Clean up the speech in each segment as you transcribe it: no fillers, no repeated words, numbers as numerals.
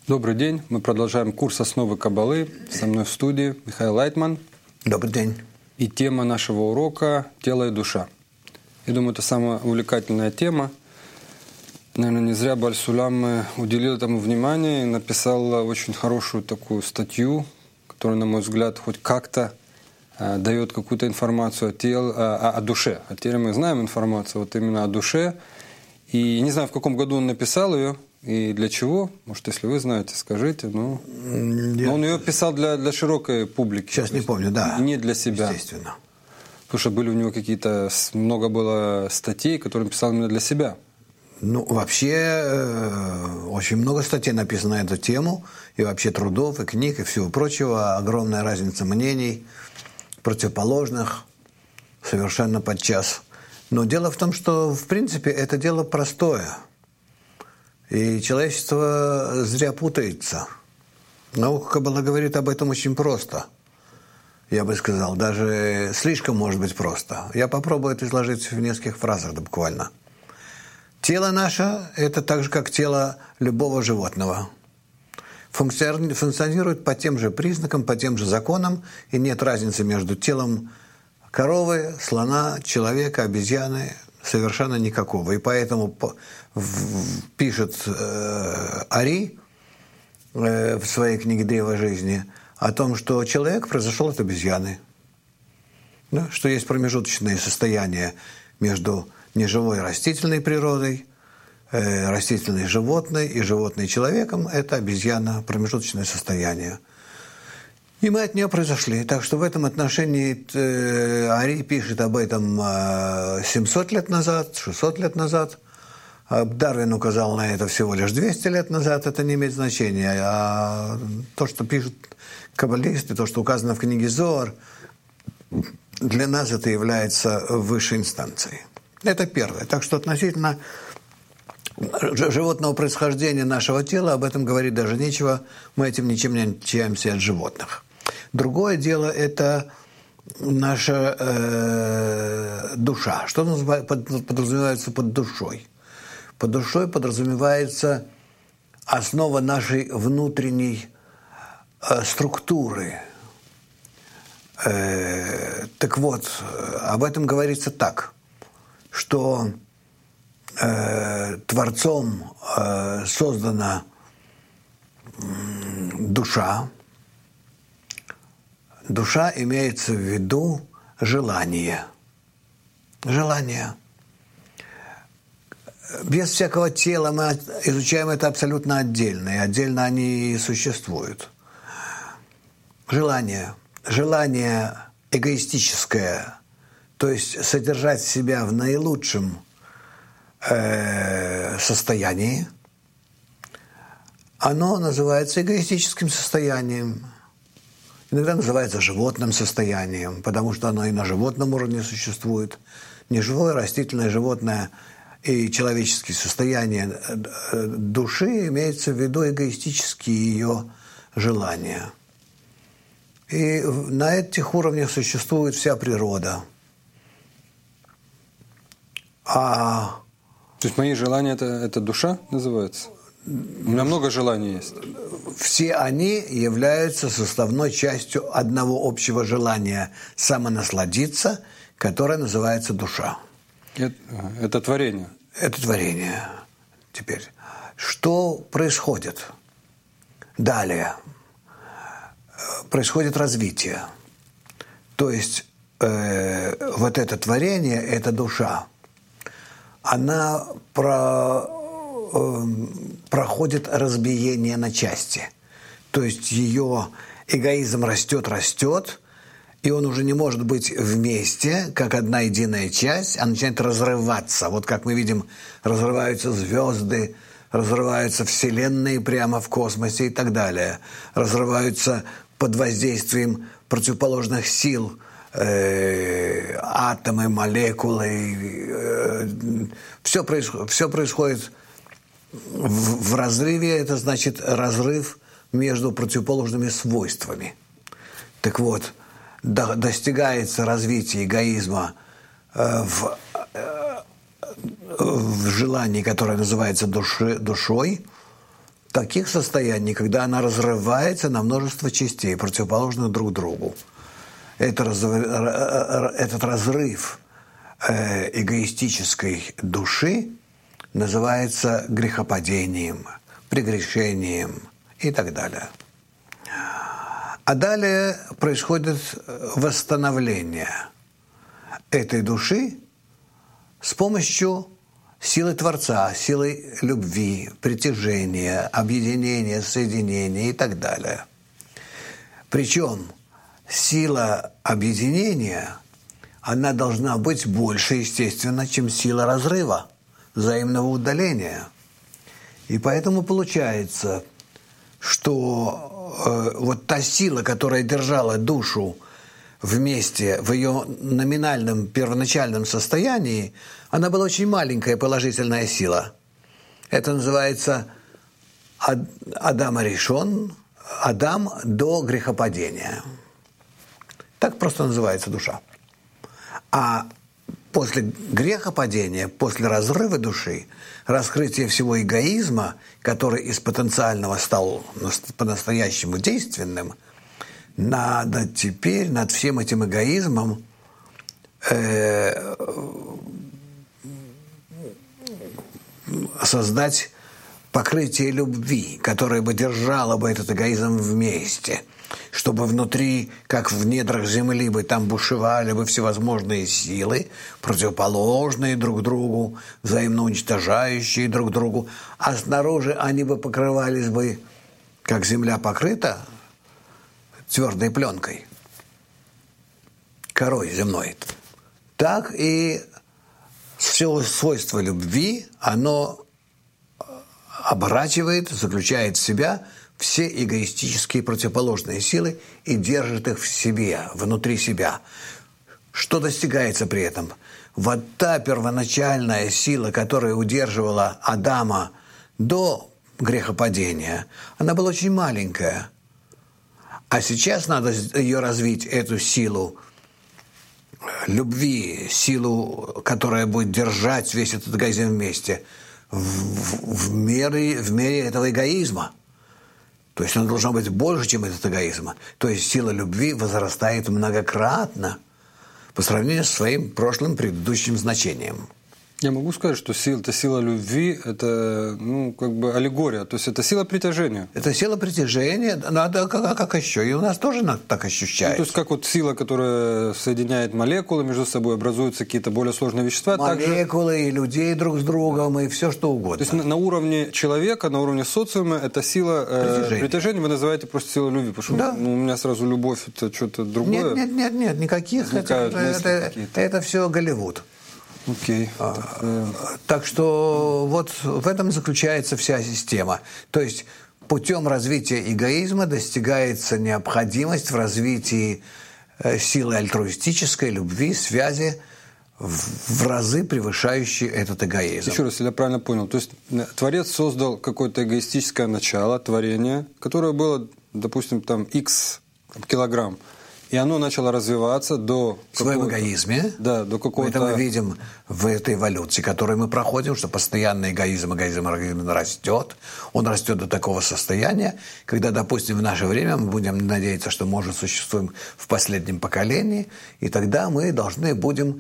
Добрый день. Мы продолжаем курс «Основы Каббалы». Со мной в студии Михаил Лайтман. Добрый день. И тема нашего урока – «Тело и душа». Я думаю, это самая увлекательная тема. Наверное, не зря Бааль Сулам уделил этому внимание и написал очень хорошую такую статью, которая, на мой взгляд, хоть как-то дает какую-то информацию о душе. А теперь мы знаем информацию вот именно о душе. И не знаю, в каком году он написал ее и для чего. Может, если вы знаете, скажите. Но он ее писал для широкой публики. Сейчас не помню, да. Не для себя. Естественно. Потому что были у него много было статей, которые он писал именно для себя. Ну, вообще, очень много статей написано на эту тему, и вообще трудов, и книг, и всего прочего. Огромная разница мнений, противоположных, совершенно подчас. Но дело в том, что, в принципе, это дело простое. И человечество зря путается. Наука Каббала говорит об этом очень просто. Я бы сказал, даже слишком может быть просто. Я попробую это изложить в нескольких фразах, да буквально. Тело наше – это так же, как тело любого животного. Функционирует по тем же признакам, по тем же законам, и нет разницы между телом коровы, слона, человека, обезьяны, совершенно никакого. И поэтому пишет Ари в своей книге «Древо жизни» о том, что человек произошел от обезьяны. Да? Что есть промежуточные состояния между неживой растительной природой, растительной животной и животной человеком – это обезьяна, промежуточное состояние. И мы от нее произошли. Так что в этом отношении Ари пишет об этом 700 лет назад, 600 лет назад. Дарвин указал на это всего лишь 200 лет назад. Это не имеет значения. А то, что пишут каббалисты, то, что указано в книге Зоар, для нас это является высшей инстанцией. Это первое. Так что относительно животного происхождения нашего тела об этом говорить даже нечего. Мы этим ничем не отличаемся от животных. Другое дело – это наша душа. Что подразумевается под душой? Под душой подразумевается основа нашей внутренней структуры. Так вот, об этом говорится так, что Творцом создана душа. Душа имеется в виду желание. Желание. Без всякого тела мы изучаем это абсолютно отдельно, и отдельно они и существуют. Желание. Желание эгоистическое, то есть содержать себя в наилучшем состоянии, оно называется эгоистическим состоянием. Иногда называется животным состоянием, потому что оно и на животном уровне существует. Неживое, растительное, животное и человеческие состояния души имеется в виду эгоистические ее желания. И на этих уровнях существует вся природа. То есть мои желания это душа называется? У меня много желаний есть. Все они являются составной частью одного общего желания самонасладиться, которое называется душа. Это творение. Это творение. Теперь, что происходит? Далее. Происходит развитие. То есть вот это творение, эта душа, она проходит разбиение на части. То есть ее эгоизм растет, и он уже не может быть вместе, как одна единая часть, а начинает разрываться. Вот как мы видим, разрываются звезды, разрываются вселенные прямо в космосе и так далее. Разрываются под воздействием противоположных сил атомы, молекулы. Все происходит в разрыве, это значит разрыв между противоположными свойствами. Так вот, достигается развитие эгоизма в желании, которое называется душой, таких состояний, когда она разрывается на множество частей, противоположных друг другу. Этот разрыв эгоистической души называется грехопадением, прегрешением и так далее. А далее происходит восстановление этой души с помощью силы Творца, силы любви, притяжения, объединения, соединения и так далее. Причем сила объединения, она должна быть больше, естественно, чем сила разрыва, взаимного удаления. И поэтому получается, что вот та сила, которая держала душу вместе в ее номинальном первоначальном состоянии, она была очень маленькая положительная сила. Это называется Адам Аришон, Адам до грехопадения. Так просто называется душа. А после грехопадения, после разрыва души, раскрытия всего эгоизма, который из потенциального стал по-настоящему действенным, надо теперь над всем этим эгоизмом создать покрытие любви, которое бы держало бы этот эгоизм вместе, чтобы внутри, как в недрах земли бы там бушевали бы всевозможные силы, противоположные друг другу, взаимно уничтожающие друг другу, а снаружи они бы покрывались бы, как земля покрыта твердой пленкой, корой земной. Так и все свойство любви, оно оборачивает, заключает в себя все эгоистические противоположные силы и держит их в себе, внутри себя. Что достигается при этом? Вот та первоначальная сила, которая удерживала Адама до грехопадения, она была очень маленькая. А сейчас надо ее развить, эту силу любви, силу, которая будет держать весь этот эгоизм вместе, в мере этого эгоизма. То есть она должна быть больше, чем этот эгоизм. То есть сила любви возрастает многократно по сравнению с своим прошлым предыдущим значением. Я могу сказать, что сила любви – это как бы аллегория, то есть это сила притяжения. Это сила притяжения, надо как еще, и у нас тоже так ощущается. То есть как вот сила, которая соединяет молекулы между собой, образуются какие-то более сложные вещества. Молекулы также... и людей друг с другом, и все что угодно. То есть на уровне человека, на уровне социума это сила притяжения, вы называете просто силой любви, потому что у меня сразу любовь – это что-то другое. Нет, никаких. Это все Голливуд. Окей. Так что вот в этом заключается вся система. То есть путем развития эгоизма достигается необходимость в развитии силы альтруистической, любви, связи, в разы превышающей этот эгоизм. Еще раз, если я правильно понял, то есть Творец создал какое-то эгоистическое начало, творение, которое было, допустим, там X килограмм, и оно начало развиваться до... В своем эгоизме. Да, до какого-то... Это мы видим в этой эволюции, которую мы проходим, что постоянно эгоизм растет. Он растет до такого состояния, когда, допустим, в наше время мы будем надеяться, что мы уже существуем в последнем поколении, и тогда мы должны будем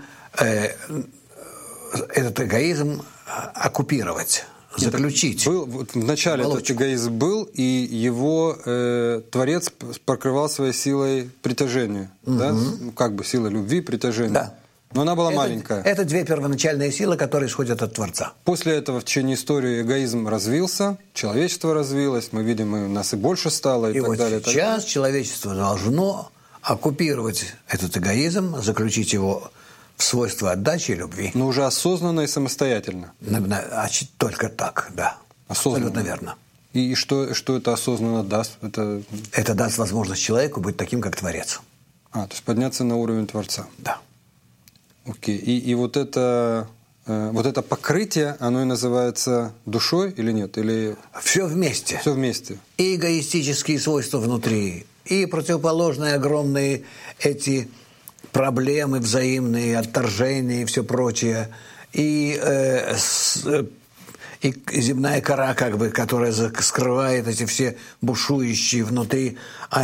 этот эгоизм оккупировать. Заключить. Вначале этот эгоизм был, и его Творец покрывал своей силой притяжения. Да? Как бы сила любви, притяжения. Да. Но она была маленькая. Это две первоначальные силы, которые исходят от Творца. После этого в течение истории эгоизм развился, человечество развилось, мы видим, и нас и больше стало, и так вот далее. Сейчас человечество должно оккупировать этот эгоизм, заключить его в свойства отдачи и любви. Но уже осознанно и самостоятельно. Только так, да. Осознанно. Абсолютно верно. И что это осознанно даст? Это даст возможность человеку быть таким, как Творец. То есть подняться на уровень Творца. Да. Окей. И вот это покрытие, оно и называется душой или нет? Или... Все вместе. Все вместе. И эгоистические свойства внутри, и противоположные огромные эти проблемы взаимные, отторжения и все прочее, и и земная кора, как бы, которая скрывает эти все бушующие внутри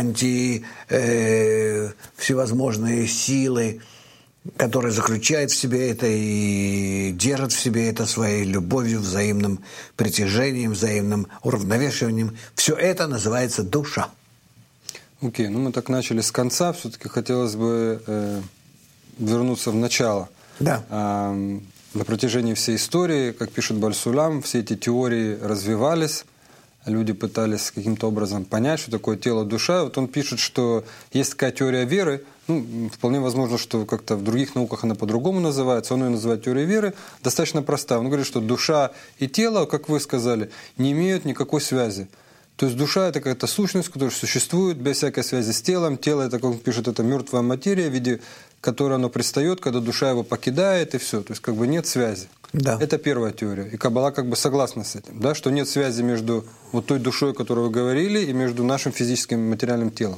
всевозможные силы, которые заключают в себе это и держат в себе это своей любовью, взаимным притяжением, взаимным уравновешиванием. Все это называется душа. Окей, ну мы так начали с конца, все-таки хотелось бы вернуться в начало. Да. На протяжении всей истории, как пишет Баль-Сулам, все эти теории развивались, люди пытались каким-то образом понять, что такое тело, душа. Вот он пишет, что есть такая теория веры, ну, вполне возможно, что как-то в других науках она по-другому называется, он ее называет теорией веры, достаточно простая. Он говорит, что душа и тело, как вы сказали, не имеют никакой связи. То есть душа – это какая-то сущность, которая существует без всякой связи с телом. Тело – это, как он пишет, это мертвая материя, в виде которой оно пристает, когда душа его покидает, и все. То есть как бы нет связи. Да. Это первая теория. И Каббала как бы согласна с этим, да? Что нет связи между вот той душой, о которой вы говорили, и между нашим физическим и материальным телом.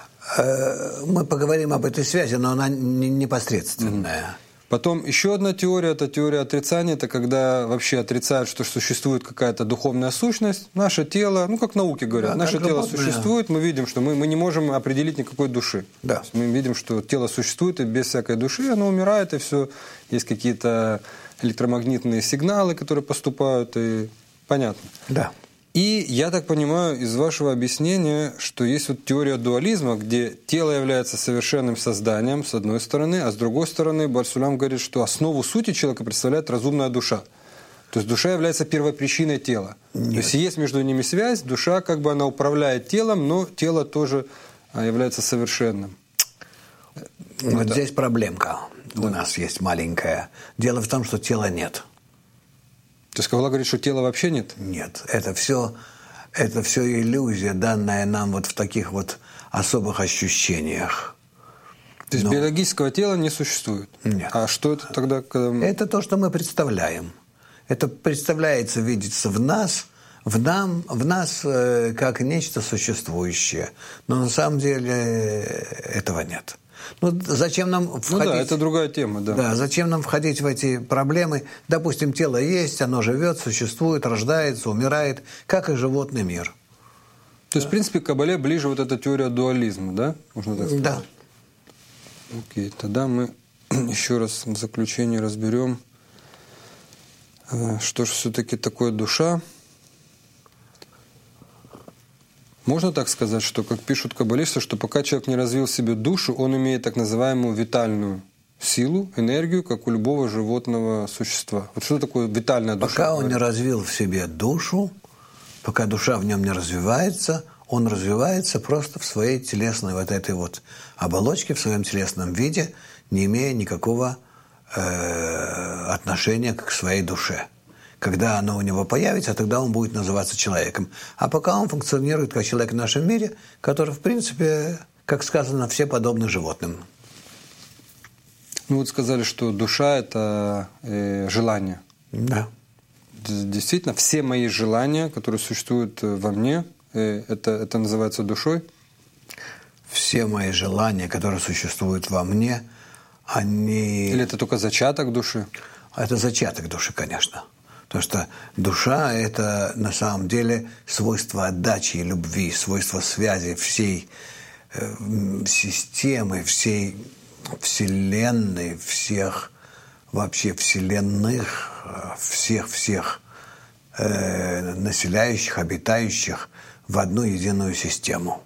Мы поговорим об этой связи, но она непосредственная. Потом еще одна теория – это теория отрицания. Это когда вообще отрицают, что существует какая-то духовная сущность. Наше тело, ну как науки говорят, да, наше тело существует, мы видим, что мы не можем определить никакой души. Да. Мы видим, что тело существует и без всякой души, оно умирает, и все. Есть какие-то электромагнитные сигналы, которые поступают, и понятно. Да. И я так понимаю из вашего объяснения, что есть вот теория дуализма, где тело является совершенным созданием, с одной стороны, а с другой стороны Баль-Сулам говорит, что основу сути человека представляет разумная душа. То есть душа является первопричиной тела. Нет. То есть есть между ними связь, душа как бы она управляет телом, но тело тоже является совершенным. Вот да. Здесь проблемка у нас есть маленькая. Дело в том, что тела нет. То есть Каббала говорит, что тела вообще нет? Нет, это все иллюзия, данная нам вот в таких вот особых ощущениях. То есть биологического тела не существует? Нет. А что это тогда? Когда... Это то, что мы представляем. Это представляется, видится в нас как нечто существующее. Но на самом деле этого нет. Ну, зачем нам входить? Ну да, это другая тема, да. Да, зачем нам входить в эти проблемы? Допустим, тело есть, оно живет, существует, рождается, умирает, как и животный мир. То есть, в принципе, к Каббале ближе вот эта теория дуализма, да? Можно так сказать? Да. Окей, тогда мы еще раз в заключении разберем, что же все-таки такое душа. Можно так сказать, что, как пишут каббалисты, что пока человек не развил в себе душу, он имеет так называемую витальную силу, энергию, как у любого животного существа. Вот что такое витальная душа? Пока он не развил в себе душу, пока душа в нем не развивается, он развивается просто в своей телесной вот этой вот оболочке, в своем телесном виде, не имея никакого отношения к своей душе. Когда оно у него появится, тогда он будет называться человеком. А пока он функционирует как человек в нашем мире, который, в принципе, как сказано, все подобны животным. Ну вот сказали, что душа – это желание. Да. Действительно, все мои желания, которые существуют во мне, это называется душой? Все мои желания, которые существуют во мне, они… Или это только зачаток души? Это зачаток души, конечно. Потому что душа – это на самом деле свойство отдачи и любви, свойство связи всей системы, всей Вселенной, всех вообще вселенных, всех населяющих, обитающих в одну единую систему.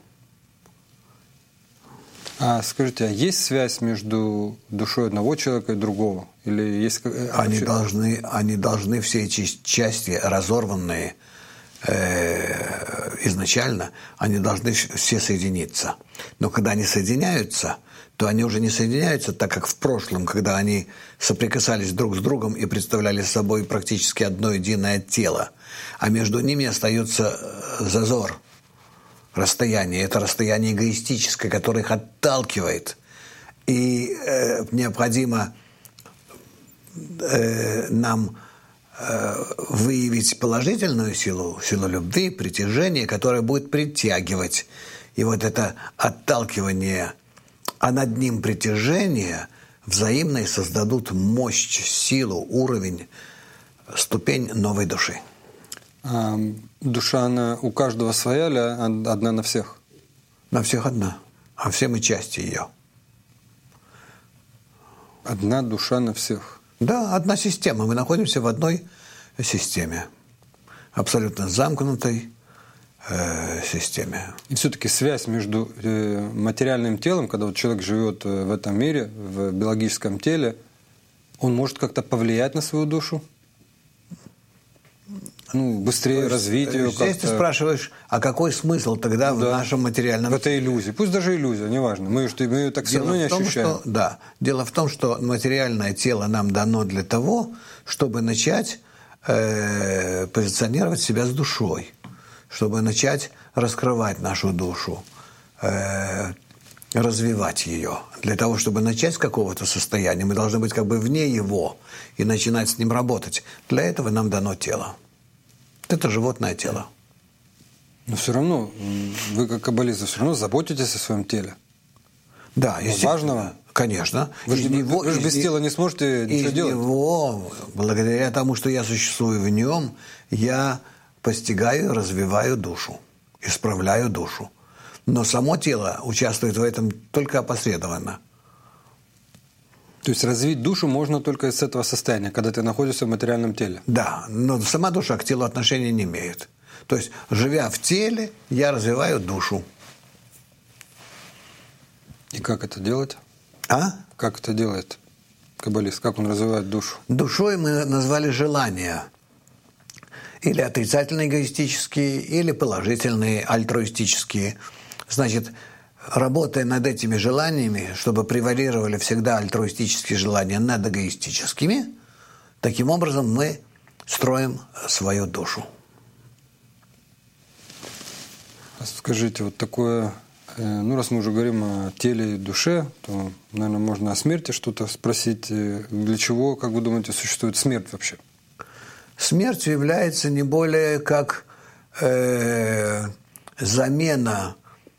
А скажите, а есть связь между душой одного человека и другого? Или есть... Они должны все эти части, разорванные изначально, они должны все соединиться. Но когда они соединяются, то они уже не соединяются так, как в прошлом, когда они соприкасались друг с другом и представляли собой практически одно единое тело. А между ними остается зазор. Расстояние. Это расстояние эгоистическое, которое их отталкивает. И необходимо нам выявить положительную силу любви, притяжения, которая будет притягивать. И вот это отталкивание, а над ним притяжение взаимные создадут мощь, силу, уровень, ступень новой души. А душа, она у каждого своя или одна на всех? На всех одна, а все мы части ее. Одна душа на всех. Да, одна система. Мы находимся в одной системе. Абсолютно замкнутой системе. И все-таки связь между материальным телом, когда вот человек живет в этом мире, в биологическом теле, он может как-то повлиять на свою душу? Ну, быстрее развить ее как-то. Здесь ты спрашиваешь, а какой смысл тогда в нашем материальном теле? В этой иллюзии. Пусть даже иллюзия, неважно. Мы ее так все равно не ощущаем. Дело в том, что материальное тело нам дано для того, чтобы начать позиционировать себя с душой, чтобы начать раскрывать нашу душу, развивать ее. Для того, чтобы начать с какого-то состояния, мы должны быть как бы вне его и начинать с ним работать. Для этого нам дано тело. Это животное тело. Но все равно, вы как каббалист, все равно заботитесь о своем теле. Да, естественно. Важного. Конечно. Вы же без тела не сможете ничего делать. Него, благодаря тому, что я существую в нем, я постигаю и развиваю душу, исправляю душу. Но само тело участвует в этом только опосредованно. То есть развить душу можно только из этого состояния, когда ты находишься в материальном теле? Да, но сама душа к телу отношения не имеет. То есть, живя в теле, я развиваю душу. И как это делать? А? Как это делает каббалист? Как он развивает душу? Душой мы назвали желания. Или отрицательные эгоистические, или положительные альтруистические. Значит, работая над этими желаниями, чтобы превалировали всегда альтруистические желания над эгоистическими, таким образом мы строим свою душу. Скажите, вот такое, ну раз мы уже говорим о теле и душе, то, наверное, можно о смерти что-то спросить. Для чего, как вы думаете, существует смерть вообще? Смерть является не более как замена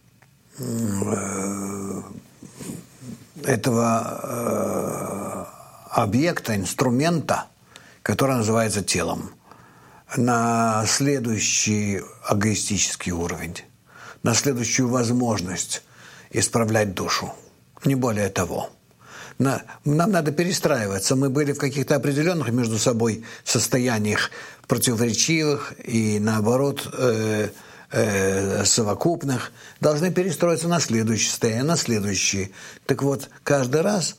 этого объекта, инструмента, который называется телом, на следующий эгоистический уровень, на следующую возможность исправлять душу. Не более того. Нам надо перестраиваться. Мы были в каких-то определенных между собой состояниях противоречивых и, наоборот, совокупных. Должны перестроиться на следующее состояние, на следующие. Так вот, каждый раз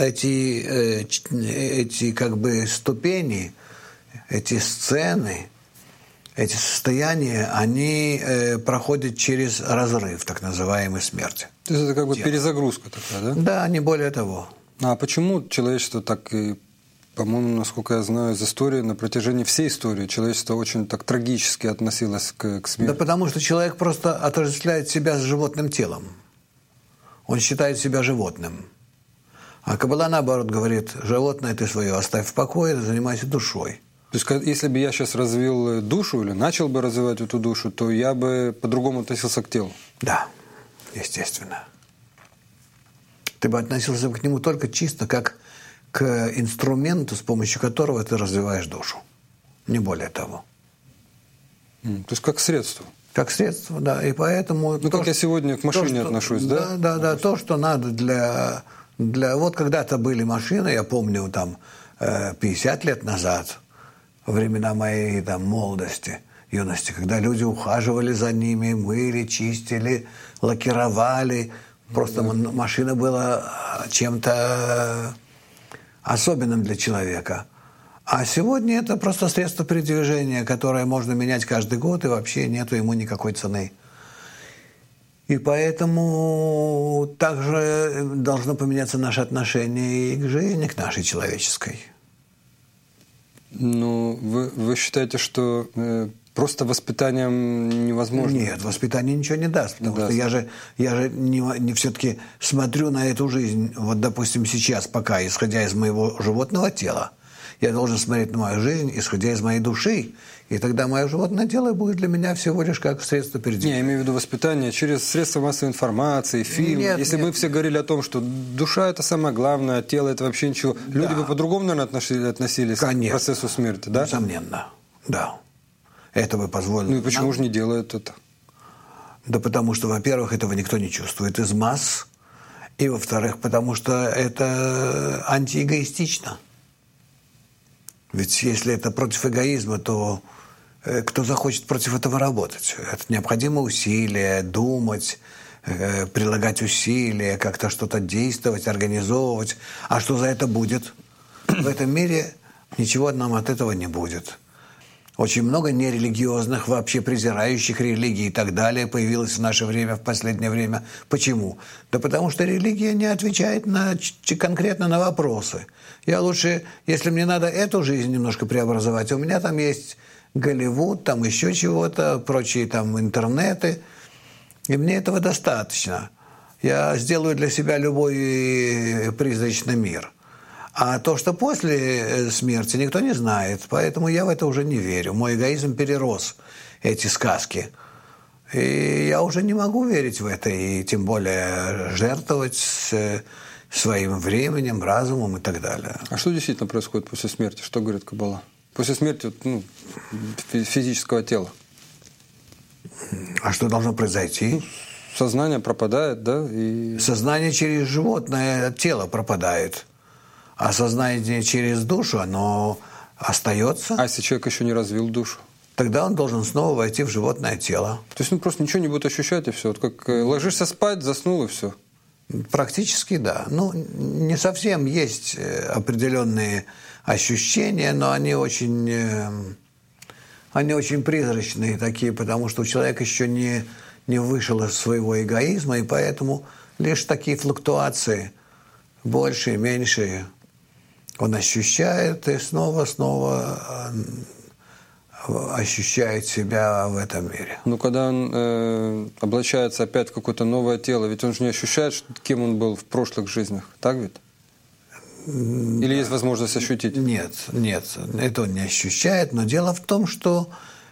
эти как бы ступени, эти сцены, эти состояния, они проходят через разрыв, так называемой смерти. То есть это как бы перезагрузка такая, да? Да, не более того. А почему человечество так, по-моему, насколько я знаю из истории, на протяжении всей истории человечество очень так трагически относилось к смерти? Да потому что человек просто отождествляет себя с животным телом. Он считает себя животным. А Каббала, наоборот, говорит, животное ты свое оставь в покое, занимайся душой. То есть, если бы я сейчас развил душу или начал бы развивать эту душу, то я бы по-другому относился к телу? Да, естественно. Ты бы относился к нему только чисто как к инструменту, с помощью которого ты развиваешь душу. Не более того. То есть как средство? Как средство, да. И поэтому... Ну, как я сегодня к машине отношусь, да? Да. То, что надо для... Вот когда-то были машины, я помню, там, 50 лет назад, во времена моей там, молодости, юности, когда люди ухаживали за ними, мыли, чистили, лакировали. Просто машина была чем-то особенным для человека. А сегодня это просто средство передвижения, которое можно менять каждый год, и вообще нету ему никакой цены. И поэтому также должно поменяться наше отношение и к жизни, к нашей человеческой. Ну, вы считаете, что просто воспитанием невозможно? Нет, воспитание ничего не даст. Потому что я же не все-таки смотрю на эту жизнь, вот, допустим, сейчас, пока, исходя из моего животного тела. Я должен смотреть на мою жизнь, исходя из моей души. И тогда мое животное тело будет для меня всего лишь как средство передвижения. Не, я имею в виду воспитание через средства массовой информации, фильмы. Если бы мы все говорили о том, что душа – это самое главное, а тело – это вообще ничего, люди бы по-другому, наверное, относились к процессу смерти, да? Несомненно, да. Это бы позволило. Ну и почему же не делают это? Да потому что, во-первых, этого никто не чувствует из масс. И, во-вторых, потому что это антиэгоистично. Ведь если это против эгоизма, то кто захочет против этого работать? Это необходимо усилия, думать, прилагать усилия, как-то что-то действовать, организовывать. А что за это будет? В этом мире ничего нам от этого не будет. Очень много нерелигиозных, вообще презирающих религии и так далее появилось в наше время, в последнее время. Почему? Да потому что религия не отвечает конкретно на вопросы. Я лучше, если мне надо эту жизнь немножко преобразовать, у меня там есть Голливуд, там еще чего-то, прочие там интернеты, и мне этого достаточно. Я сделаю для себя любой призрачный мир. А то, что после смерти, никто не знает. Поэтому я в это уже не верю. Мой эгоизм перерос эти сказки. И я уже не могу верить в это. И тем более жертвовать своим временем, разумом и так далее. А что действительно происходит после смерти? Что говорит Каббала? После смерти физического тела. А что должно произойти? Сознание пропадает, да? И... Сознание через животное тело пропадает. А сознание через душу, оно остается. А если человек еще не развил душу? Тогда он должен снова войти в животное тело. То есть он просто ничего не будет ощущать, и все. Вот как ложишься спать, заснул, и все. Практически да. Ну, не совсем есть определенные ощущения, но они очень призрачные такие, потому что человек еще не вышел из своего эгоизма, и поэтому лишь такие флуктуации, большие, меньшие, он ощущает и снова ощущает себя в этом мире. Но когда он облачается опять в какое-то новое тело, ведь он же не ощущает, кем он был в прошлых жизнях, так ведь? Или есть возможность ощутить? Нет, это он не ощущает, но дело в том, что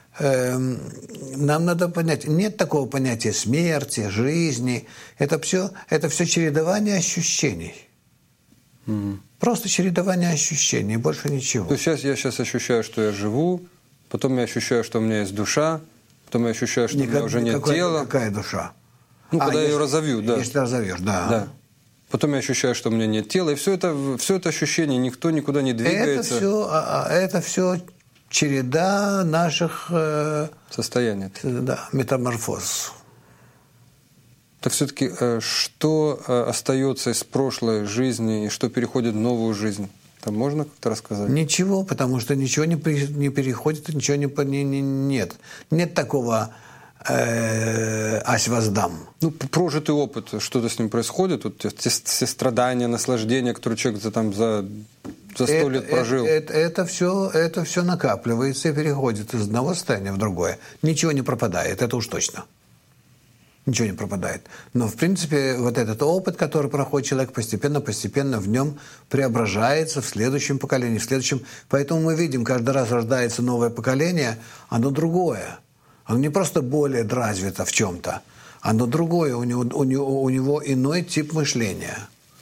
нам надо понять, нет такого понятия смерти, жизни, это все чередование ощущений. Просто чередование ощущений, больше ничего. То есть я сейчас ощущаю, что я живу, потом я ощущаю, что у меня есть душа, потом я ощущаю, что у меня уже нет тела. Какая душа? Когда я ее разовью, да. Если разовьешь, да. Потом я ощущаю, что у меня нет тела, и все это ощущение, никто никуда не двигается. Это все череда наших состояний. Да, метаморфоз. Так все-таки что остается из прошлой жизни и что переходит в новую жизнь? Там можно как-то рассказать? Ничего, потому что ничего не переходит, ничего нет. Нет такого ась воздам. Прожитый опыт, что-то с ним происходит, вот все страдания, наслаждения, которые человек за 100 лет прожил. Это все накапливается и переходит из одного состояния в другое. Ничего не пропадает, это уж точно. Ничего не пропадает. Но, в принципе, вот этот опыт, который проходит человек, постепенно в нем преображается в следующем поколении, в следующем. Поэтому мы видим, каждый раз рождается новое поколение, оно другое. Оно не просто более развито в чем-то, оно другое, у него иной тип мышления.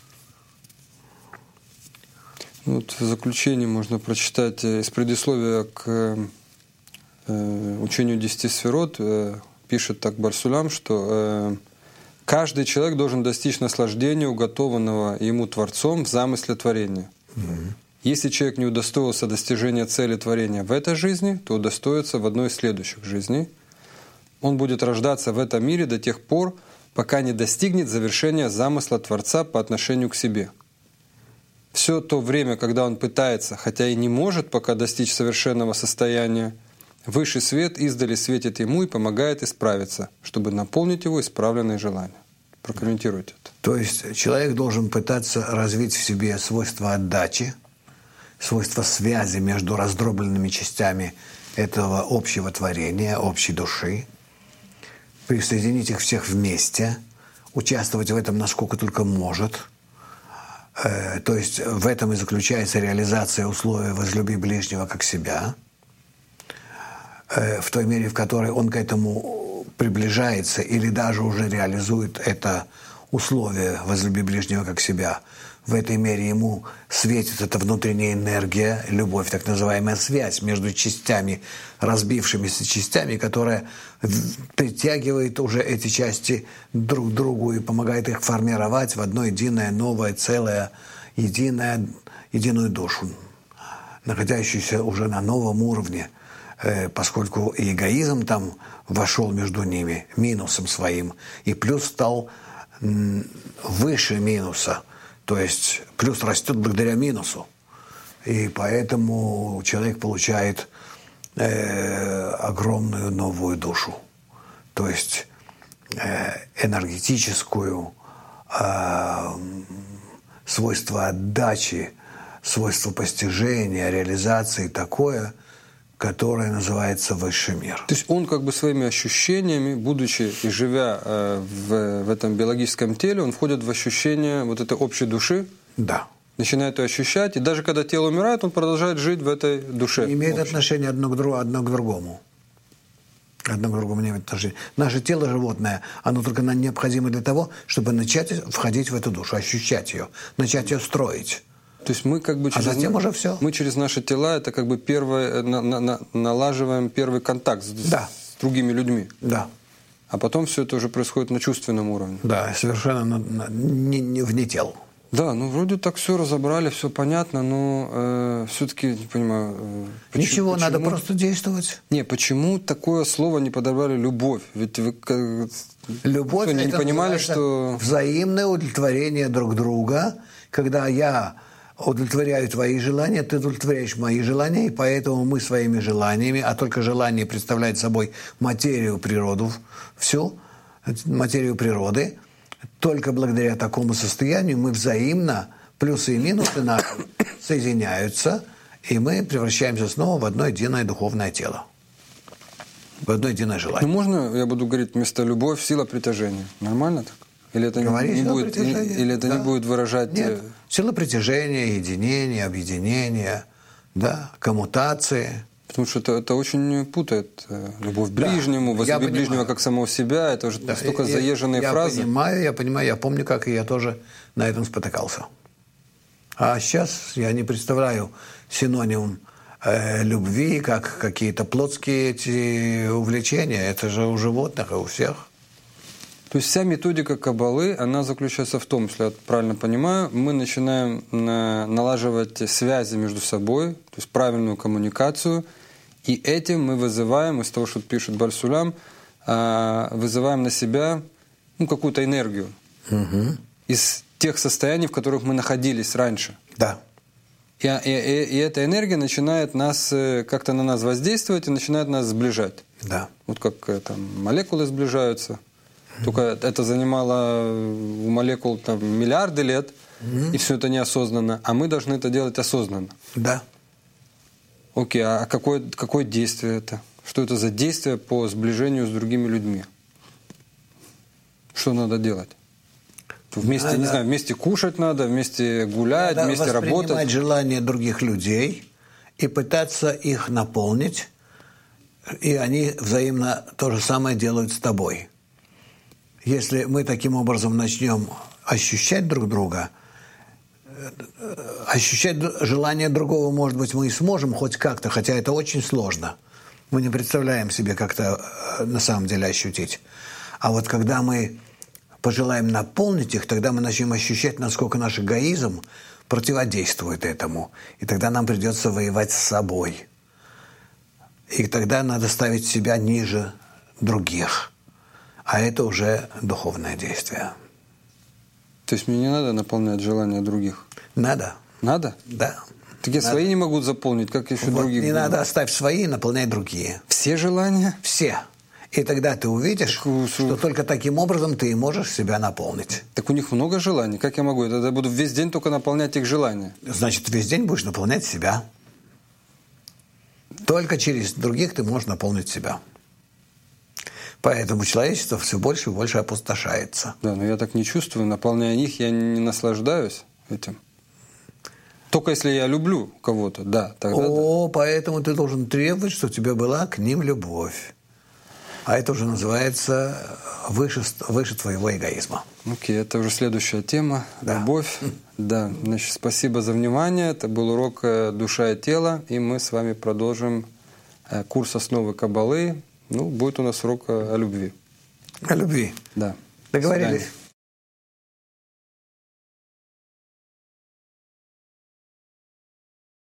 Вот в заключение можно прочитать из предисловия к учению 10 сферот. Пишет так Бар-Сулам, что каждый человек должен достичь наслаждения, уготованного ему Творцом в замысле творения. Если человек не удостоился достижения цели творения в этой жизни, то удостоится в одной из следующих жизней. Он будет рождаться в этом мире до тех пор, пока не достигнет завершения замысла Творца по отношению к себе. Все то время, когда он пытается, хотя и не может пока достичь совершенного состояния, высший свет издали светит ему и помогает исправиться, чтобы наполнить его исправленные желания. Прокомментируйте это. То есть человек должен пытаться развить в себе свойство отдачи, свойство связи между раздробленными частями этого общего творения, общей души, присоединить их всех вместе, участвовать в этом насколько только может. То есть в этом и заключается реализация условия «возлюби ближнего как себя», в той мере, в которой он к этому приближается или даже уже реализует это условие «возлюби ближнего как себя». В этой мере ему светит эта внутренняя энергия, любовь, так называемая связь между частями, разбившимися частями, которая притягивает уже эти части друг к другу и помогает их формировать в одно единое, новое, целое, единую душу, находящуюся уже на новом уровне, поскольку и эгоизм там вошел между ними минусом своим, и плюс стал выше минуса. То есть плюс растет благодаря минусу. И поэтому человек получает огромную новую душу. То есть энергетическую, свойство отдачи, свойство постижения, реализации такое, которое называется высший мир. То есть он как бы своими ощущениями, будучи и живя в этом биологическом теле, он входит в ощущение вот этой общей души, да. Начинает ее ощущать, и даже когда тело умирает, он продолжает жить в этой душе. Имеет отношение одно к другому. Одно к другому не имеет отношения. Наше тело животное, оно только необходимо для того, чтобы начать входить в эту душу, ощущать ее, начать ее строить. То есть мы как бы затем уже все. Мы через наши тела это как бы налаживаем первый контакт с другими людьми. Да. А потом все это уже происходит на чувственном уровне. Да, совершенно не вне тел. Да, ну вроде так все разобрали, все понятно, но все-таки не понимаю. Ничего, надо просто действовать. Не, почему такое слово не подобрали любовь? Ведь вы любовь не понимали, что взаимное удовлетворение друг друга, когда я удовлетворяю твои желания, ты удовлетворяешь мои желания, и поэтому мы своими желаниями, а только желание представляет собой материю природу, всю материю природы, только благодаря такому состоянию мы взаимно, плюсы и минусы наши соединяются, и мы превращаемся снова в одно единое духовное тело, в одно единое желание. Ну можно, я буду говорить вместо любовь, сила притяжения. Нормально так? Или это не будет выражать... Нет, сила притяжения, единения, объединения, да, коммутации. Потому что это очень путает любовь к ближнему, возлюби ближнего как самого себя. Это уже настолько заезженные фразы. Я понимаю, я помню, как и я тоже на этом спотыкался. А сейчас я не представляю синоним любви, как какие-то плотские эти увлечения. Это же у животных и у всех. То есть вся методика Каббалы, она заключается в том, если я правильно понимаю, мы начинаем налаживать связи между собой, то есть правильную коммуникацию, и этим мы вызываем, из того, что пишет Бааль Сулам, вызываем на себя какую-то энергию из тех состояний, в которых мы находились раньше. Да. И эта энергия начинает как-то на нас воздействовать и начинает нас сближать. Да. Вот как там молекулы сближаются. Только это занимало у молекул миллиарды лет, и все это неосознанно. А мы должны это делать осознанно. Да. Окей, а какое действие это? Что это за действие по сближению с другими людьми? Что надо делать? Вместе, не знаю, вместе кушать надо, вместе гулять, вместе работать. Надо воспринимать желания других людей и пытаться их наполнить, и они взаимно то же самое делают с тобой. Если мы таким образом начнем ощущать друг друга, ощущать желание другого, может быть, мы и сможем хоть как-то, хотя это очень сложно. Мы не представляем себе, как это на самом деле ощутить. А вот когда мы пожелаем наполнить их, тогда мы начнем ощущать, насколько наш эгоизм противодействует этому. И тогда нам придется воевать с собой. И тогда надо ставить себя ниже других. А это уже духовное действие. То есть мне не надо наполнять желания других? Надо. Надо? Да. Так я свои не могу заполнить, как еще других? Не надо, оставь свои и наполняй другие. Все желания? Все. И тогда ты увидишь, что только таким образом ты и можешь себя наполнить. Так у них много желаний. Как я могу? Я тогда буду весь день только наполнять их желания. Значит, весь день будешь наполнять себя. Только через других ты можешь наполнить себя. Поэтому человечество все больше и больше опустошается. Да, но я так не чувствую. Наполняя их, я не наслаждаюсь этим. Только если я люблю кого-то, да, тогда да. Поэтому ты должен требовать, чтобы у тебя была к ним любовь. А это уже называется выше твоего эгоизма. Окей, это уже следующая тема. Да. Любовь. Да. Значит, спасибо за внимание. Это был урок «Душа и тело». И мы с вами продолжим курс «Основы Каббалы». Будет у нас урок о любви. О любви. Да. Договорились.